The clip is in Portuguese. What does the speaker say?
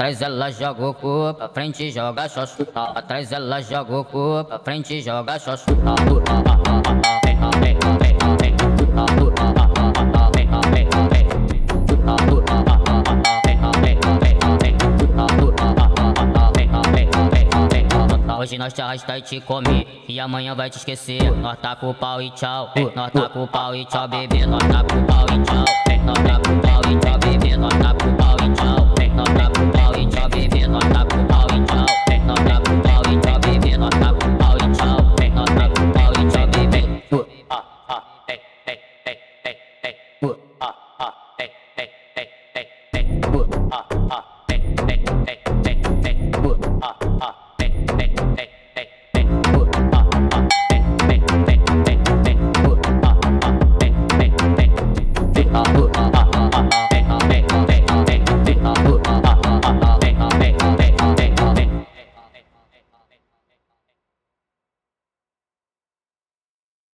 Atrás ela joga o cu, pra frente joga xoxo. Atrás ela joga o cu, pra frente joga xoxo. Hoje nós te arrasta e te come, e amanhã vai te esquecer. Nós tá com o pau e tchau, nós tá com o pau e tchau, bebê. Nós tá com o pau e tchau, nós tá com o pau e tchau, bebê. Nós tá com o pau e tchau, nós tá com o pau e tchau, bebê. Nós tá com o pau e tchau, nós tá com o pau e tchau, bebê. Nós tá com o pau e tchau, nós tá com o pau e tchau, bebê. Ah, ah,